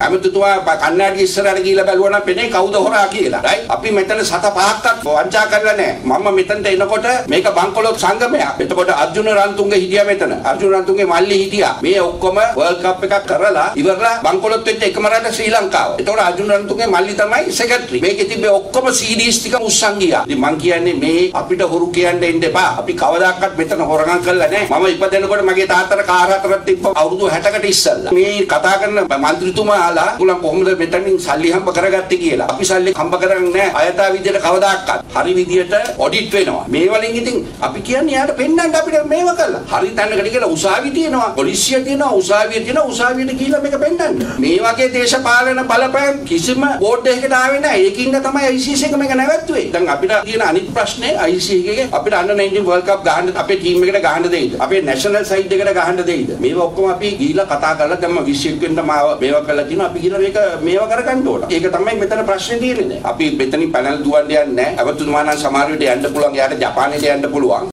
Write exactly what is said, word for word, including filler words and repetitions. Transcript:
ඇමතුතුමා කන්නාඩි ඉස්සරහට ගිහිල්ලා බැලුවා නම් පෙනේ කවුද හොරා කියලා. right? අපි මෙතන සත පහක්වත් වංචා කරලා නැහැ. මම මෙතනට එනකොට මේක බංකොලොත් සංගමයක්. එතකොට අර්ජුන රන්තුංග හිටියා මෙතන. අර්ජුන රන්තුංගේ මල්ලි හිටියා. මේ ඔක්කොම වර්ල්ඩ් කප් එකක් කරලා ඉවරලා බංකොලොත් වෙච්ච එකම රට ශ්‍රී ලංකාව. එතකොට අර්ජුන රන්තුංගේ මල්ලි තමයි සෙක්‍රටරි. මේකේ තිබ්බේ ඔක්කොම සීඩීස් ටික උස්සන් ගියා. ඉතින් මං කියන්නේ මේ අපිට හොරු කියන්න එන්න එපා. අපි කවදාකවත් මෙතන හොරගම් කරලා නැහැ. මම ඉපදෙනකොට මගේ තාත්තට කාර් හතරක් තිබ්බා අවුරුදු හැටකට ඉස්සෙල්ලා. මේ කතා කරන මන්ත්‍රීතුමාලා උගලන් කොහොමද මෙතනින් සල්ලි හම්බ කරගත්තේ කියලා. අපි සල්ලි හම්බ කරන්නේ නැහැ. අයථා විදියට කවදාකවත්. හරි විදියට ඔඩිට් වෙනවා. මේ වලින් ඉතින් අපි කියන්නේ යාට පෙන්නන්න අපිට මේව කළා. හරි තැනකට කියලා උසාවි තියෙනවා, පොලිසිය තියෙනවා, උසාවිය තියෙනවා, උසාවියට ගිහිල්ලා මේක පෙන්නන්න. මේ වගේ දේශපාලන බලපෑම් කිසිම බෝඩ් එකකට ආවේ නැහැ. ඒකින්ද තමයි I C C එක මේක නැවැත්තුවේ. දැන් අපිට තියෙන අනිත් ප්‍රශ්නේ I C C එකේ අපිට අnder nineteen World Cup ගහන්න අපේ ටීම් එකට ගහන්න දෙයිද? අපේ national side එකට ගහන්න දෙයිද? මේව ඔක්කොම අපි ගිහිල්ලා කතා කරලා දැම්ම විශ්ව වෙන්න මාව මේවා කරලා තිනවා. අපි ගිහිල්ලා මේක මේවා කරගන්න ඕන. ඒක තමයි මෙතන ප්‍රශ්නේ තියෙන්නේ. අපි මෙතනින් පැනල් දුවන්න යන්නේ නැහැ. අවතුමානම් සමහර විට යන්න පුළුවන්. එයාට ජපානයට යන්න පුළුවන්.